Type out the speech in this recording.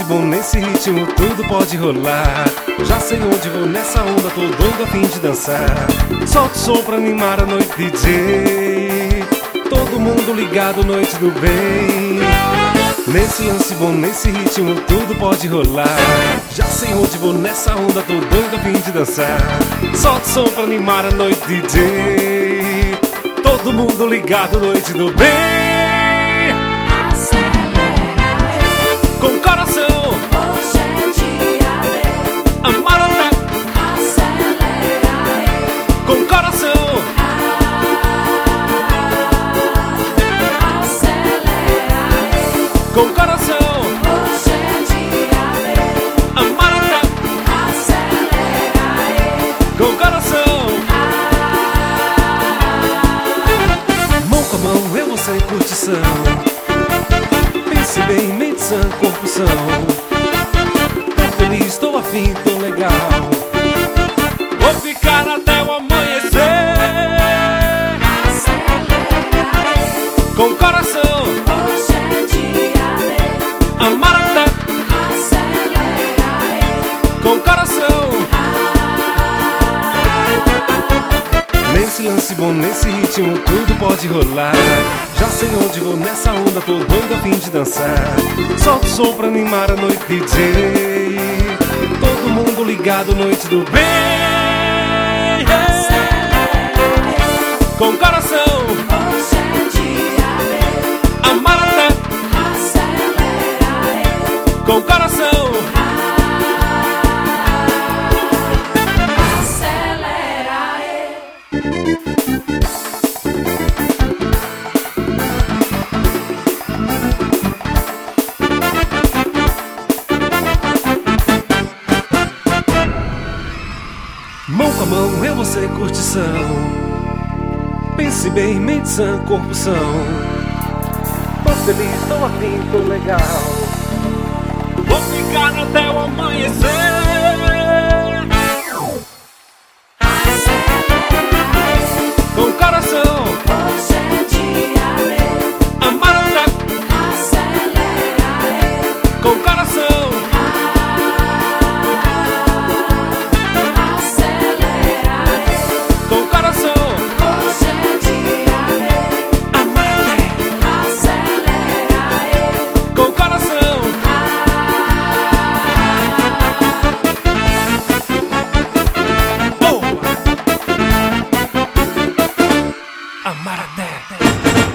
bom nesse ritmo, tudo pode rolar. Já sei onde vou nessa onda, tô doido a fim de dançar. Solta o som pra animar a noite, DJ. Todo mundo ligado, noite do bem. Nesse lance bom, nesse ritmo, tudo pode rolar. Já sei onde vou nessa onda, tô doido a fim de dançar. Solta o som pra animar a noite, DJ. Todo mundo ligado, noite do bem. Com coração, hoje é dia de amar até. acelerar. Com coração, Acelerar. com coração, Hoje é dia de amar até. acelerar. Com coração, mão com a mão, eu, você, curtição. Pense bem, mente sã, corpo são. Tô feliz, tô afim, tô legal. Vou ficar até o amanhecer. Acelerar. Com coração, Hoje é dia de amar até. acelerar. Com coração, nesse lance bom, nesse ritmo, tudo pode rolar. Já sei onde vou nessa onda, tô doido a fim de dançar. Solta o som pra animar a noite, DJ. Todo mundo ligado, noite do bem. Com coração, Hoje é dia de amar até. acelerar. Com coração, Acelerar. mão com a mão, eu, você, curtição. Pense bem, mente sã, corpo são. Tô feliz, tô afim, tô legal. Vou ficar até o amanhecer. Com coração, Hoje é dia de amar até. acelerar. Com coração, Acelerar. com coração, Hoje é dia de amar até. acelerar. Com coração, boa. Amar até.